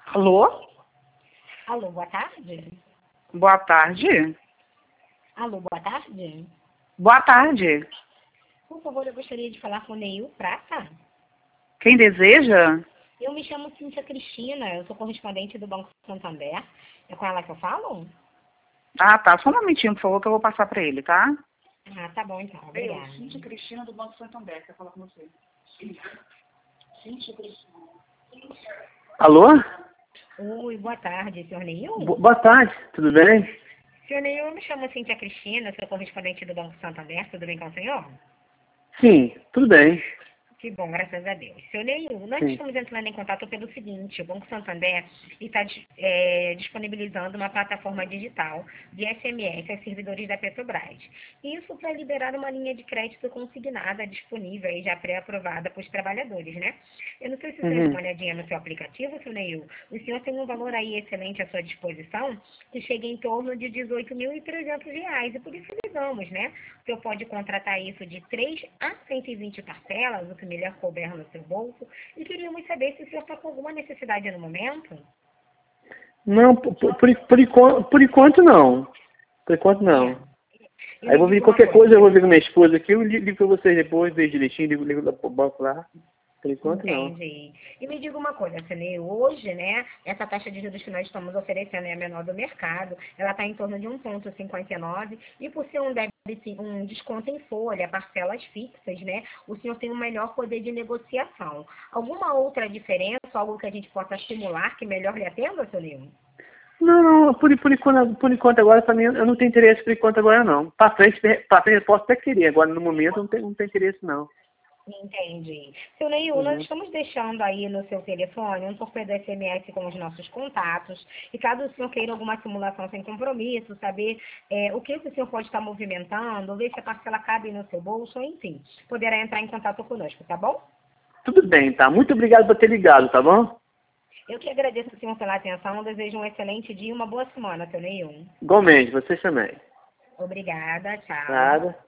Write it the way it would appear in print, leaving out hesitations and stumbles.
Alô? Alô, boa tarde? Boa tarde? Alô, boa tarde? Boa tarde. Por favor, eu gostaria de falar com o Neil Prata. Quem deseja? Eu me chamo Cíntia Cristina, eu sou correspondente do Banco Santander. É com ela que eu falo? Ah, tá. Só um momentinho, por favor, que eu vou passar pra ele, tá? Ah, tá bom então, obrigada. Cíntia Cristina do Banco Santander, quer falar com você. Cíntia Cristina. Alô? Oi, boa tarde, senhor Neil? Boa tarde, tudo bem? Senhor Neil, eu me chamo Cíntia Cristina, sou correspondente do Banco Santander, tudo bem com o senhor? Sim, tudo bem. Que bom, graças a Deus. Seu Neil, nós Sim. estamos entrando em contato pelo seguinte, o Banco Santander está disponibilizando uma plataforma digital de SMS aos servidores da Petrobras. Isso para liberar uma linha de crédito consignada disponível e já pré-aprovada para os trabalhadores, né? Eu não sei se você deu uma olhadinha no seu aplicativo, seu Neil. O senhor tem um valor aí excelente à sua disposição, que chega em torno de R$ 18.300. E por isso ligamos, né? O senhor pode contratar isso de 3 a 120 parcelas, o que melhor couber no seu bolso. E queríamos saber se o senhor está com alguma necessidade no momento. Não, por enquanto não. Por enquanto não. E Aí eu me vou ver diga uma qualquer coisa, eu vou coisa. ver com minha esposa aqui, eu ligo pra vocês depois, vejo direitinho, ligo lá pro banco lá. Por enquanto não. Entendi. E me diga uma coisa, Cine, hoje, né, essa taxa de juros que nós estamos oferecendo é a menor do mercado, ela está em torno de 1,59 e por ser um desconto em folha, parcelas fixas, né, o senhor tem um melhor poder de negociação. Alguma outra diferença, algo que a gente possa estimular que melhor lhe atenda, seu Nilo? Não, por enquanto agora pra mim, eu não tenho interesse por enquanto agora não. Pra frente eu posso até querer, agora no momento eu não tenho interesse não. Entendi. Seu Neil, nós estamos deixando aí no seu telefone um torpedo SMS com os nossos contatos. E caso o senhor queira alguma simulação sem compromisso, saber o que o senhor pode estar movimentando, ver se a parcela cabe no seu bolso, enfim, poderá entrar em contato conosco, tá bom? Tudo bem, tá? Muito obrigado por ter ligado, tá bom? Eu que agradeço o senhor pela atenção, desejo um excelente dia e uma boa semana, seu Neil. Igualmente, vocês também. Obrigada, tchau. Nada.